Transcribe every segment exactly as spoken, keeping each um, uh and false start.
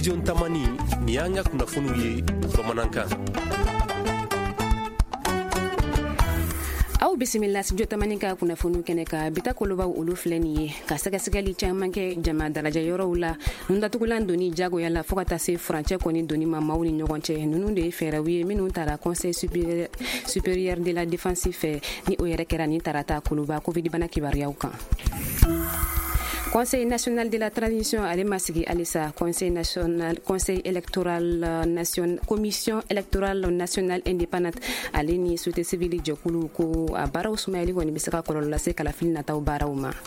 studio Tamani ni y'an ka kunnafoniw ye bamanankan. aw bisimila studio Tamani ka kunnafoniw kɛnɛ ka bita kolobaw olu filɛ nin ye ka sɛgɛsɛgɛli caman kɛ jama daraja yɔrɔw la nundatugulan doni jagoya la fɔɔ ka taa se furancɛ kɔni doni ma maaw ni ɲɔgɔn cɛ ninnu de ye fɛɛrɛw ye minnu taara conseil supérieur, supérieur de la défense fɛ ni o yɛrɛ kɛra ni tarata koloba covid bana kibaruyaw kan. Conseil national de la transition ale ma sigi alisa Conseil national Conseil électoral national Commission électorale nationale indépendante ale ni société civile jɛkulu ko a baaraw sumayali kɔni bɛ se ka kɔlɔlɔ lase kalafili nataw baaraw ma.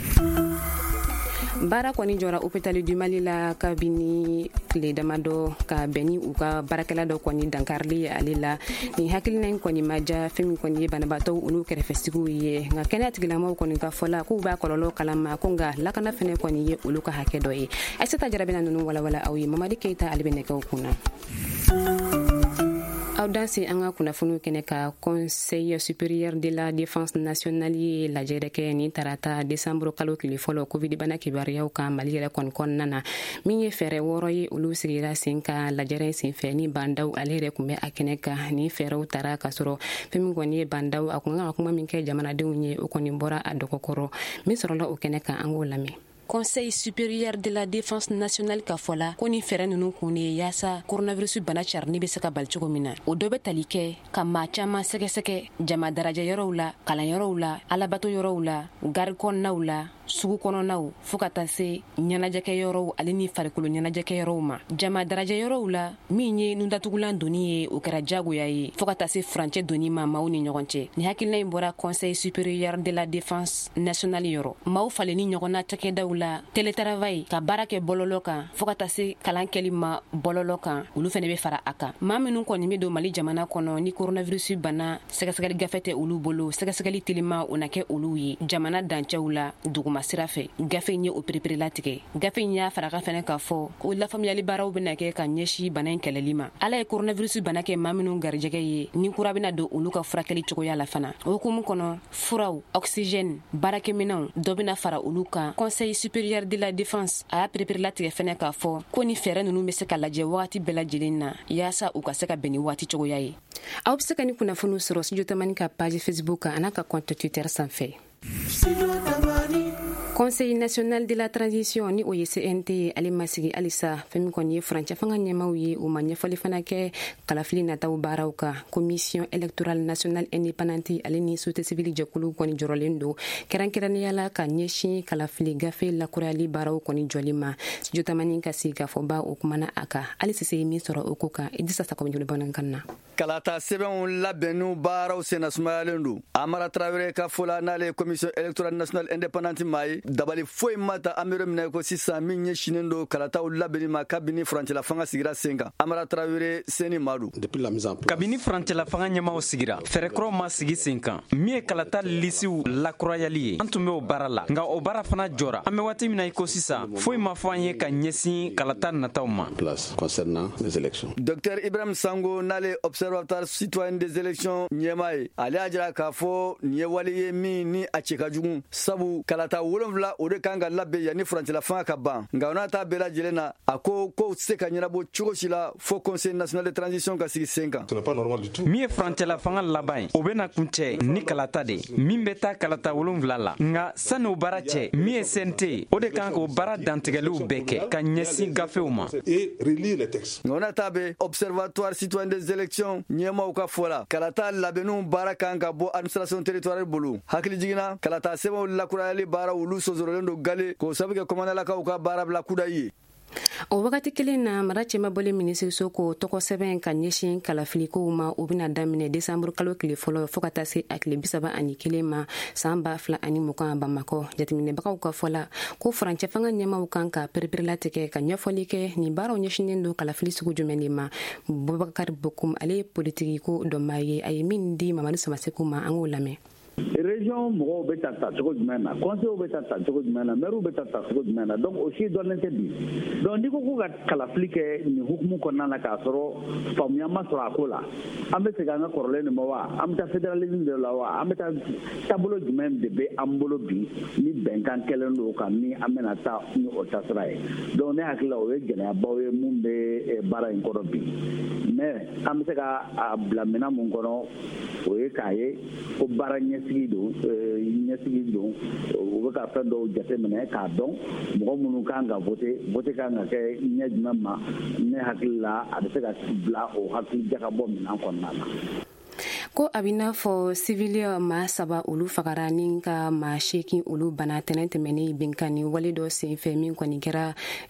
Baara kɔni jɔra hôpital du Mali la kabini tile damadɔ ka bɛni u ka baarakɛla dɔ kɔni dankarili ale la ni hakilina in kɔni ma ja fɛn min kɔni ye banabaatɔw olu kɛrɛfɛsigiw ye nka kɛnɛya tigilamɔgɔw kɔni ka fɔla k'u b'a kɔlɔlɔ kalama ko nka lakana fɛnɛ kɔni ye olu ka hakɛ dɔ ye. Aisata Jarabina ninnu walawala aw ye. Mamadi Keita ale bɛ nɛgɛw kunna. aw danse an ka kunnafoniw kɛnɛ ka Conseil supérieur de la défense nationale ye lajɛrɛ kɛ ni tarata décembre kalo tile fɔlɔ covid bana kibaruyaw kan Mali yɛrɛ kɔni kɔnɔna na min ye fɛɛrɛ wɔɔrɔ ye olu sigira sen ka lajɛrɛ senfɛ ni bandaw ale yɛrɛ kun bɛ a kɛnɛ kan ni fɛɛrɛw tara ka sɔrɔ fɛn min kɔni ye bandaw a kun ka kuma min kɛ jamanadenw ye o kɔni bɔra a dɔgɔkɔrɔ min sɔrɔla o kɛnɛ kan an k'o lamɛn. Conseil supérieur de la défense nationale ka fɔla ko ni fɛɛrɛ ninnu kun ne yaasa coronavirus bana carini bɛ se ka bali cogo min na o dɔ bɛ tali kɛ ka maa caman sɛgɛsɛgɛ jama daraja yɔrɔw la kalanyɔrɔw la alabato yɔrɔw la gari kɔnɔnaw la sugu kɔnɔnaw fo ka taa se ɲɛnajɛkɛ yɔrɔw ale ni farikolo ɲɛnajɛkɛ yɔrɔw ma jama daraja yɔrɔw la min ye nundatugulan doni ye o kɛra jagoya ye fo ka taa se furancɛ doni ma maaw ni ɲɔgɔn cɛ ni hakilina in bɔra Conseil supérieur de la défense nationale yɔrɔ maaw falen ni ɲɔgɔnna cakɛdaw la télétravail ka baara kɛ bɔlɔlɔ kan fo ka taa se kalan kɛli ma bɔlɔlɔ kan olu fɛnɛ bɛ fara a kan maa minnu kɔni bɛ don Mali jamana kɔnɔ ni coronavirus bana sɛgɛsɛgɛli gafe tɛ olu bolo sɛgɛsɛgɛli telima o na kɛ olu ye jamana dancɛw la duguma sira fɛ gafe in ye o perepere latigɛ gafe in y'a faraka fɛnɛ k'a fɔ ko lafaamuyali baaraw bɛna kɛ ka ɲɛsi bana in kɛlɛli ma ala ye coronavirus bana kɛ maa minnu garijɛgɛ ye ni kura bɛna don olu ka furakɛli cogoya la fana o hukumu kɔnɔ furaw oxygène baarakɛminɛnw dɔ bɛna fara olu kan Conseil supérieur de la défense a y'a perepere latigɛ fɛnɛ k'a fɔ ko ni fɛɛrɛ ninnu bɛ se ka lajɛ wagati bɛɛ lajɛlen na yaasa u ka se ka bɛn ni waati cogoya ye. Aw bɛ se ka ni kunnafoniw sɔrɔ studio Tamani ka page Facebook kan an'a ka compte Twitter sanfɛ. Conseil national de la transition ni o ye C N T ye ale ma sigi alisa fɛn min kɔni ye furancɛ fanga ɲɛmaw ye o ma ɲɛfɔli fana kɛ kalafili nataw baaraw kan Commission électorale nationale indépendante ale ni société civile jɛkulu kɔni jɔrɔlen don kɛrɛnkɛrɛnnenya la ka ɲɛsin kalafili gafe lakurayali baaraw kɔni jɔli ma studio Tamani ka sigi ka fɔ ba o kumana a kan hali sise ye min sɔrɔ o ko kan Idrissa Sakɔ joli bamanankan na. Kalata sɛbɛnw labɛnnu baaraw senna sumayalen don Amara Traoré ka fɔla n'ale Commission électorale nationale indépendante ma ye dabali foyi mata amero minɛ ko sisan min ɲɛsinen don kalataw labɛnni ma kabini furancɛla fanga sigira sen kan Amara Traoré Seni Madu kabini furancɛla fanga ɲɛmaw sigira fɛrɛkɔrɔw ma sigi sen kan min ye kalata lisiw lakurayali ye an tun bɛ o baara la nka o baara fana jɔra an bɛ waati min na i ko sisan foyi ma fɔ an ye ka ɲɛsin kalata nataw ma. Docteur Ibrahim Sango n'ale observateur citoyen des élections ɲɛma ye ale y'a jira k'a fɔ nin ye wali ye min ni a cɛ ka jugu sabu kalata wolonwula o de kan ka labɛn yanni furancɛla fanga ka ban nka o n'a ta bɛɛ lajɛlen na a ko kow tɛ se ka ɲɛnabɔ cogo si la fo Conseil national de transition ka sigi sen kan. min ye furancɛla fanga laban ye o bɛna kuncɛ ni kalata de min bɛ taa kalata wolonwula la nka sani o baara cɛ min ye C N T o de kan k'o baara dantigɛliw bɛɛ kɛ ka ɲɛsin gafew ma. nka o n'a ta bɛ observatoire citoyen des élections ɲɛmaw ka fɔ la kalata labɛnniw baara kan ka bɔ administration territoriale bolo hakili jiginna kalata sɛbɛnw lakurayali baara olu sɔsɔrɔlen don gale k'o sabu kɛ komandalakaw ka baara bila kudayi ye. O wagati kelen na mara cɛmabɔlen minisiriso ko tɔgɔ sɛbɛn ka ɲɛsin kalafilikow ma o bɛna daminɛ desanburu kalo tile fɔlɔ fo ka taa se a tile bisaba ani kelen ma san ba fila ani mugan Bamakɔ jateminɛbagaw ka fɔla ko furancɛ fanga ɲɛmaw kan ka perepere latigɛ ka ɲɛfɔli kɛ nin baaraw ɲɛsinen don kalafili sugu jumɛn de ma Bubakari Bokum ale ye politiki ko dɔnbaa ye a ye min di Mamadu Samaseku ma an k'o lamɛn. région mɔgɔw bɛ ta ta cogo jumɛn na conseil bɛ ta ta cogo jumɛn na maire bɛ ta ta cogo jumɛn na donc o si dɔnnen tɛ bi donc n'i ko k'u ka kalafili kɛ nin hukumu kɔnɔna na k'a sɔrɔ faamuya ma sɔrɔ a ko la an bɛ segin an ka kɔrɔlen nin ma wa an bɛ taa fédéralisme de la wa an bɛ taa taabolo jumɛn de bɛ an bolo bi ni bɛnkan kɛlen don kan ni an bɛna taa ni o tasira ye donc ne hakili la o ye gɛlɛyabaw ye mun bɛ baara in kɔrɔ bi mais an bɛ se ka a bila minɛn mun kɔnɔ o ye k'a ye ko baara ɲɛsigi don ɲɛsigi don u bɛ ka fɛn dɔw jateminɛ k'a dɔn mɔgɔ minnu kan ka voter voter kan ka kɛ ɲɛ jumɛn ma ne hakili la a bɛ se ka bila o hakili jakabɔ minɛn kɔnɔna na. ko a bɛ n'a fɔ civiliya maa saba olu fagara ni ka maa seegin olu bana tɛnɛn tɛmɛnen bɛnkanni wale dɔ senfɛ min kɔni kɛra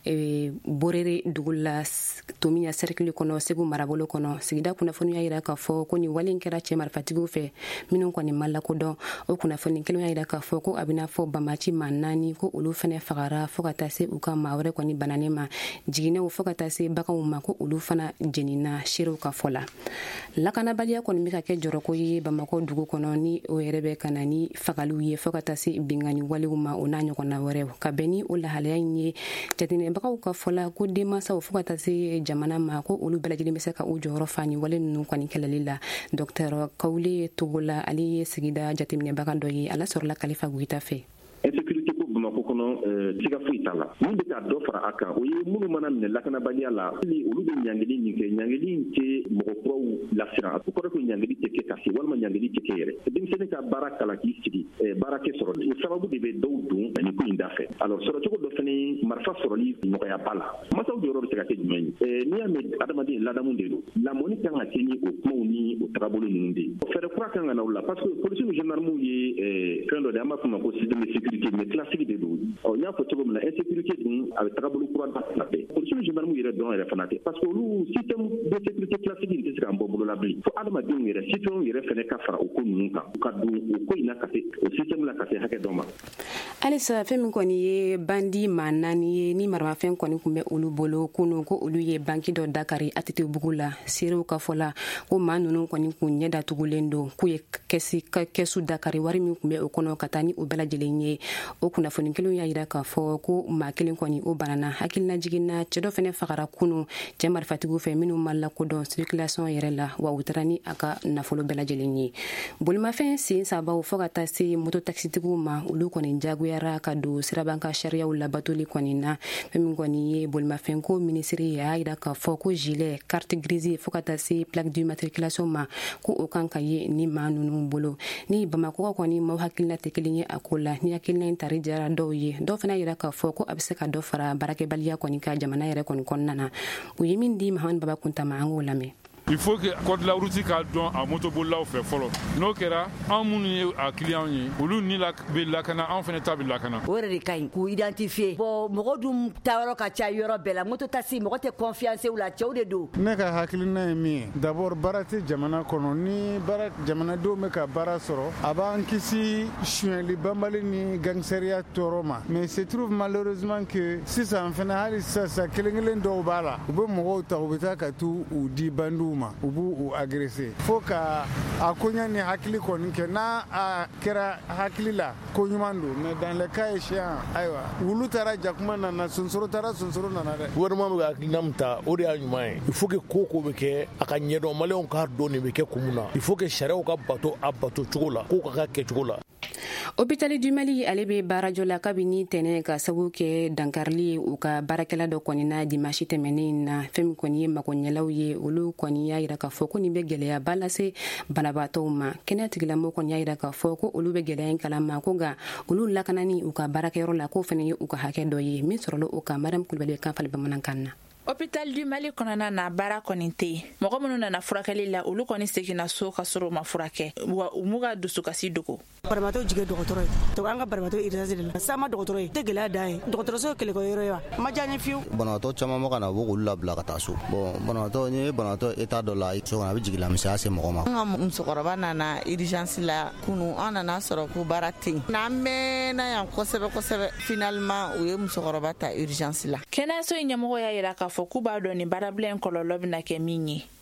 borere dugu la tomiya cercle kɔnɔ segu marabolo kɔnɔ sigida kunnafoni y'a jira k'a fɔ ko nin wale in kɛra cɛ marifatigiw fɛ minnu kɔni ma lakodɔn o kunnafoni kelen y'a jira k'a fɔ ko a bɛ n'a fɔ bamaci maa naani ko olu fana fagara fo ka taa se u ka maa wɛrɛ kɔni bananen ma jiginɛw fo ka taa se baganw ma ko olu fana jenina seerew ka fɔ la lakanabaliya kɔni bɛ ka kɛ jɔrɔ ko ye Bamako dugu kɔnɔ ni o yɛrɛ bɛ ka na ni fagaliw ye fo ka taa se bingani walew ma o n'a ɲɔgɔnna wɛrɛw ka bɛn ni o lahalaya in ye jateminɛbagaw ka fɔla ko denmansaw fo ka taa se jamana ma ko olu bɛɛ lajɛlen bɛ se ka u jɔyɔrɔ fa ni wale ninnu kɔni kɛlɛli la docteur Kawule Togola ale ye sigida jateminɛbaga dɔ ye ala sɔrɔla Kalifa Goyita fɛ. Insécurité ko Bamako kɔnɔ siga foyi t'a la min bɛ ka dɔ fara a kan o ye minnu mana minɛ lakanabaliya la olu bɛ ɲangili min kɛ ɲangili in tɛ mɔgɔ kuraw lasiran o kɔrɔ ko ɲangili tɛ kɛ ka se walima ɲangili tɛ kɛ yɛrɛ denmisɛnnin ka baara kalan k'i sigi baara tɛ sɔrɔ o sababu de bɛ dɔw don nin ko in da fɛ alors sɔrɔcogo dɔ fana marifa sɔrɔli nɔgɔya ba la masaw jɔyɔrɔ bɛ se ka kɛ jumɛn ye n'i y'a mɛn adamaden ladamu de don lamɔni kan ka kɛ ni o kumaw ni o tagabolo ninnu de ye fɛɛrɛ kura kan ka na o la parce que polisi ni gendarmew ye fɛn dɔ de an b'a fɔ ma ko système de sécurité mais classique de don ɔ n y'a fɔ cogo min na insécurité dun a bɛ tagabolo kura da fana tɛ polisi ni gendarmew yɛrɛ dɔn yɛrɛ fana tɛ parce que olu système de sécurité classique in tɛ se k'an bɔ bolo la bilen fo adamadenw yɛrɛ citoyenw yɛrɛ fana ka fara o ko ninnu kan u ka don o ko in na ka se o système la ka se hakɛ dɔ ma. Halisa fɛn min kɔni ye bandi maa naani ye ni maramafɛn kɔni tun bɛ olu bolo kunun ko olu ye banki dɔ dakari A T T bugu la seerew ka fɔ la ko maa ninnu kɔni kun ɲɛ datugulen don k'u ye kɛsu dakari wari min tun bɛ o kɔnɔ ka taa ni o bɛɛ lajɛlen ye o kunnafoni kelen y'a jira k'a fɔ ko maa kelen kɔni o banana hakilina jiginna cɛ dɔ fana fagara kunun cɛ marifatigiw fɛ minnu ma lakodɔn circulation yɛrɛ la wa u taara ni a ka nafolo bɛɛ lajɛlen ye bolimafɛn sen sabaw fo ka taa se moto taxitigiw ma olu kɔni jagoyara ka don sirabanka sariyaw labatoli kɔni na fɛn min kɔni ye bolimafɛnko minisiri y'a jira k'a fɔ ko gilet carte grise fo ka taa se plaque d'immatriculation ma ko o kan ka ye ni maa ninnu bolo ni Bamakɔ kɔni maaw hakilina tɛ kelen ye a ko la ni hakilina in tari jara dɔw ye dɔw fana yira k'a fɔ ko a bɛ se ka dɔ fara baarakɛbaliya kɔni ka jamana yɛrɛ kɔni kɔnɔna na u ye min di Mahamadu Baba Kuntama an k'o lamɛn. Il faut que code la route ka dɔn a motobolilaw fɛ fɔlɔ n'o kɛra an minnu ye a client ye olu ni la bɛ lakana an fana ta bɛ lakana o yɛrɛ de ka ɲi k'u identifier bon mɔgɔ dun taayɔrɔ ka ca yɔrɔ bɛɛ la moto taxi mɔgɔ tɛ confiance u la cɛw de don. ne ka hakilina ye min ye d'abord baara tɛ jamana kɔnɔ ni baara jamanadenw bɛ ka baara sɔrɔ a b'an kisi suyɛnli banbali ni gangsɛriya tɔɔrɔ ma mais se trouve malheureusement que sisan fana hali sisan kelen kelen dɔw b'a la u bɛ mɔgɔw ta u bɛ taa ka t'u u di bandiw ma u b'u agressé fo ka a koɲa ni hakili kɔni kɛ n'a a kɛra hakili la ko ɲuman don mais dans le cas échéant ayiwa wulu taara jakuma nana sonsoro taara sonsoro nana dɛ gouvernement bɛ ka hakilina min ta o de y'a ɲuman ye il faut que ko ko bɛ kɛ a ka ɲɛdɔn maliyɛnw k'a dɔn nin bɛ kɛ kun min na il faut que sariyaw ka bato a bato cogo la ko ka kɛ cogo la. Hôpital du Mali ale bɛ baarajɔ la kabini tɛnɛ ka sababu kɛ dankarili ye u ka baarakɛla dɔ kɔni na dimanche tɛmɛnen na fɛn min kɔni ye magoɲɛlaw ye olu kɔni y'a jira k'a fɔ ko nin bɛ gɛlɛyaba lase banabaatɔw ma kɛnɛya tigilamɔgɔw kɔni y'a jira k'a fɔ ko olu bɛ gɛlɛya in kalama ko nka olu lakanani u ka baarakɛyɔrɔ la k'o fana ye u ka hakɛ dɔ ye min sɔrɔla o kan Mariam Kulibali kan fali bamanankan na. Hôpital du Mali kɔnɔna na baara kɔni tɛ yen mɔgɔ minnu nana furakɛli la olu kɔni seginna so ka sɔrɔ u ma furakɛ wa u m'u ka dusukasi dogo. banabaatɔ jigin dɔgɔtɔrɔ ye to an ka banabaatɔ urgence de la sama dɔgɔtɔrɔ ye tɛ gɛlɛya dan ye dɔgɔtɔrɔso ye kɛlɛkɛyɔrɔ ye wa ma diya n ye fiyewu. banabaatɔ caman ma ka na bɔ k'olu labila ka taa so bon banabaatɔ ni banabaatɔ état dɔ la so kɔnɔ a bɛ jigin lamisɛnya se mɔgɔ ma. an ka musokɔrɔba nana urgence la kunu an nana sɔrɔ ko baara tɛ yen n'an mɛnna yan kosɛbɛ kosɛbɛ finalement u ye musokɔrɔba ta urgence la. kɛnɛyaso in ɲɛmɔgɔ y'a jira k'a fɔ k'u b'a dɔn nin baarabila in kɔlɔlɔ bɛna kɛ min ye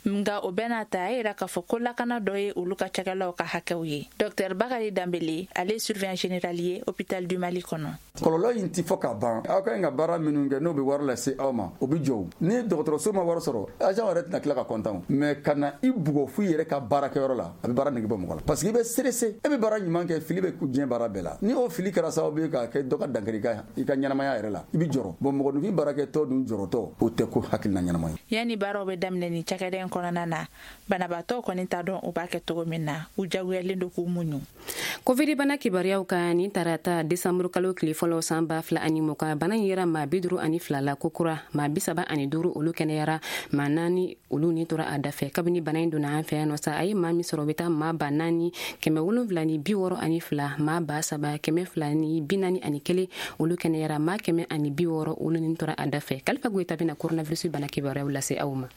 nga o bɛna ta a yira k'a fɔ ko lakana dɔ ye olu ka cakɛlaw ka hakɛw ye. Docteur Bakari Dambele ale surveillant général ye hôpital du Mali kɔnɔ. Kɔlɔlɔ in ti fɔ ka ban. Aw ka ɲi ka baara minnu kɛ n'o bɛ wari lase aw ma o bɛ jɔ. Ni dɔgɔtɔrɔso ma wari sɔrɔ agent yɛrɛ tɛna tila ka kɔntan. Mais kana i bugɔ f'i yɛrɛ ka baarakɛyɔrɔ la a bɛ baara nege bɔ mɔgɔ la. Parce que i bɛ stressé e bɛ baara ɲuman kɛ fili bɛ diɲɛ baara bɛɛ la. Ni o fili kɛra sababu ye k'a kɛ dɔ ka dankari i ka ɲɛnamaya yɛrɛ la i bɛ jɔrɔ. Bon mɔgɔninfin baarakɛtɔ dun jɔrɔtɔ o tɛ ko hakilina ɲɛnama ye. Yani baaraw bɛ daminɛ ni cakɛda in kɔnɔna na banabaatɔ kɔni t'a dɔn u b'a kɛ cogo min na u jagoyalen don k'u muɲu. Covid bana kibaruyaw ka ni tarata desanburu kalo tile fɔlɔ san ba fila ani mugan bana yera maa bi duuru ani fila la kokura maa bi saba ani duuru olu kɛnɛyara maa naani olu ni tora a dafɛ kabini bana in donna an fɛ yan nɔ sa a ye maa min sɔrɔ o bɛ taa maa ba naani kɛmɛ wolonwula ni bi wɔɔrɔ ani fila maa ba saba kɛmɛ fila ni bi naani ani kelen olu kɛnɛyara maa kɛmɛ ani bi wɔɔrɔ olu ni tora a dafɛ Kalifa Goyita bɛna coronavirus bana kibaruyaw lase aw ma.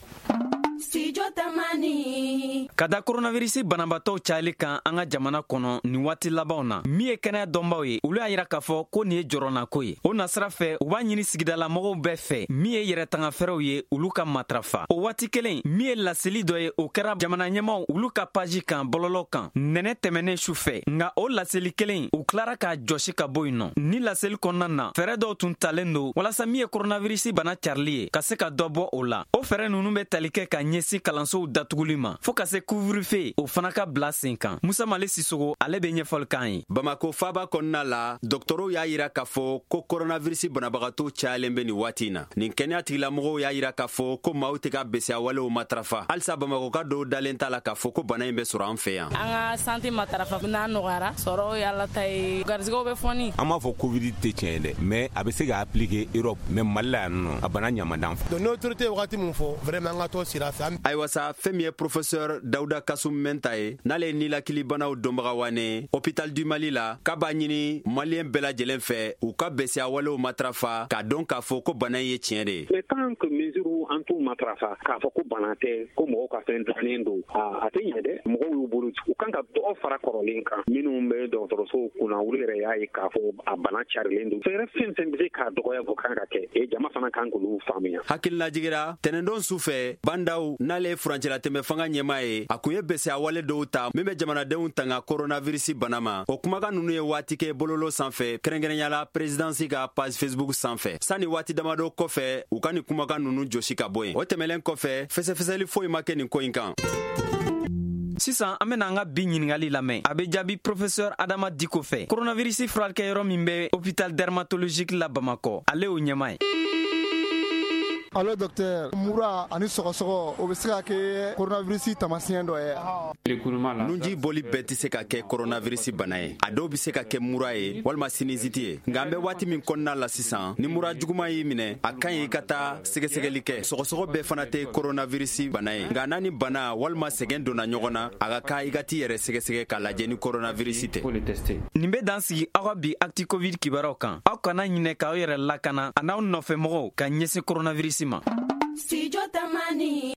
Ka da coronavirus banabatɔw cayali kan an ka jamana kɔnɔ nin waati labanw na min ye kɛnɛya dɔnbaw ye olu y'a yira k'a fɔ ko nin ye jɔrɔna ko ye o nasira fɛ u b'a ɲini sigidala mɔgɔw bɛɛ fɛ min ye yɛrɛtanga fɛrɛw ye olu ka matrafa o waati kelen min ye laseli dɔ ye o kɛra jamana ɲɛmaw olu ka paji kan bɔlɔlɔ kan nɛnɛ tɛmɛnen su fɛ nka o laseli kelen u tilara k'a jɔsi ka bɔ yen nɔ ni laseli kɔnɔna na fɛɛrɛ dɔw tun talen don walasa min ye coronavirus bana carili ye ka se ka dɔ bɔ o la o fɛɛrɛ ninnu bɛ tali kɛ ka ɲɛsin kalansow datuguli ma fo ka se couvre-feu o fana ka bila sen kan Musa Male Sisogo ale bɛ ɲɛfɔli kan ye. Bamako faaba kɔnɔna la dɔgɔtɔrɔw y'a yira k'a fɔ ko coronavirus banabagatɔw cayalen bɛ nin waati in na nin kɛnɛya tigilamɔgɔw y'a yira k'a fɔ ko maaw tɛ ka besiya walew matarafa halisa Bamako ka dɔw dalen t'a la k'a fɔ ko bana in bɛ sɔrɔ an fɛ yan. An ka santé matarafa n'a nɔgɔyara sɔrɔ y'ala ta ye garizigɛw bɛ fɔni. An b'a fɔ covid tɛ tiɲɛ dɛ mais a bɛ se ka appliquer Europe mais Mali la yan nɔ a bana ɲamadan fɛ. Donc n'autorité wagati mun fɔ vraiment an ka to sira fɛ. Ayiwa sa fɛn min ye professeur Dawuda Kasum Menta ye n'ale ye nilakilibanaw dɔnbaga wane hôpital du Mali la k'a b'a ɲini maliyɛn bɛɛ lajɛlen fɛ u ka bɛsiya walew matrafa k'a dɔn k'a fɔ ko bana in ye tiɲɛ de ye. Mais tant que mesure an t'u matrafa k'a fɔ ko bana tɛ ko mɔgɔw ka fɛn dilannen don a tɛ ɲɛ dɛ mɔgɔw y'u bolo u kan ka dɔgɔ fara kɔrɔlen kan minnu bɛ dɔgɔtɔrɔsow kunna olu yɛrɛ y'a ye k'a fɔ a bana carilen don fɛɛrɛ fɛn fɛn bɛ se k'a dɔgɔya o kan ka kɛ e jama fana kan k'olu faamuya. Hakilina jigira tɛnɛndon su fɛ bandaw n'ale ye furancɛla tɛmɛ fanga ɲɛmaa ye a kun ye bɛsiya wale dɔw ta min bɛ jamanadenw tanga coronavirus bana ma o kumakan ninnu ye waati kɛ bɔlɔlɔ sanfɛ kɛrɛnkɛrɛnyala présidency ka page Facebook sanfɛ sanni waati damadɔ kɔfɛ u ka nin kumakan ninnu jɔsi ka bɔ yen o tɛmɛlen kɔfɛ fɛsɛfɛsɛli foyi ma kɛ nin ko in kan. Sisan an bɛna an ka bi ɲiningali lamɛn a bɛ jaabi professeur Adama Diko fɛ coronavirus furakɛyɔrɔ min bɛ hôpital dermatologique la Bamakɔ ale y'o ɲɛmaa ye. Allo docteur mura ani sɔgɔsɔgɔ o bɛ se ka kɛ coronavirus tamasiyɛn dɔ ye. Nunji boli bɛɛ tɛ se ka kɛ coronavirus bana ye a dɔw bɛ se ka kɛ mura ye walima sinusite ye nka an bɛ waati min kɔnɔna la sisan ni mura juguman y'i minɛ a ka ɲi i ka taa sɛgɛsɛgɛli kɛ sɔgɔsɔgɔ bɛɛ fana tɛ coronavirus bana ye nka n'a ni bana walima sɛgɛn donna ɲɔgɔn na a ka kan i ka t'i yɛrɛ sɛgɛsɛgɛ k'a lajɛ ni coronavirus tɛ. Nin bɛ dan sigi aw ka bi acti covid kibaruyaw kan aw kana ɲinɛ k'aw yɛrɛ lakana a n'aw nɔfɛmɔgɔw ka ɲɛsin coronavirus ma. Studio Tamani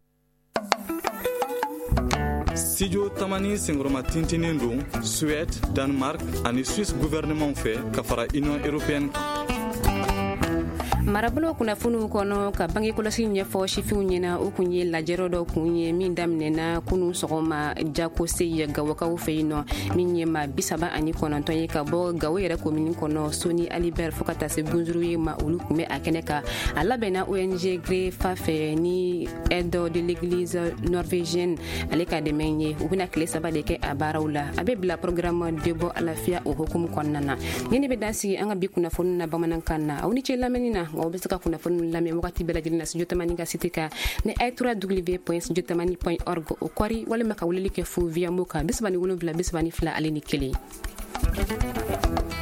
Studio Tamani sengoroma tintinin don Suède, Danemark ani Suisse gouvernement fɛ ka fara Union européenne. Marabolo kunnafoniw kɔnɔ ka bange kɔlɔsi ɲɛfɔ sifinw ɲɛna o kun ye lajɛrɛ dɔ kun ye min daminɛna kunu sɔgɔma jakose ye gawakaw fɛ yen nɔ min ye ma bisaba ani kɔnɔntɔn ye ka bɔ gawo yɛrɛ komini kɔnɔ Soni Alibert fo ka taa se Gunzuru ye ma olu kun bɛ a kɛnɛ kan a labɛnna O N G Grefa fɛ ni aide de l'église norvégienne ale ka dɛmɛ ye u bɛna tile saba de kɛ a baaraw la a bɛ bila programme de bɔ alafiya o hukumu kɔnɔna na ni ne bɛ dan sigi an ka bi kunnafoni na bamanankan na aw ni ce lamɛnni na o bɛ se ka kunnafoni lamɛn wagati bɛɛ lajɛlen na studio tamani ka site kan ni a ye tura w point studio tamani point org o kɔri walima ka weleli kɛ fo via mo kan bi saba ni wolonwula bi saba ni fila ale ni kelen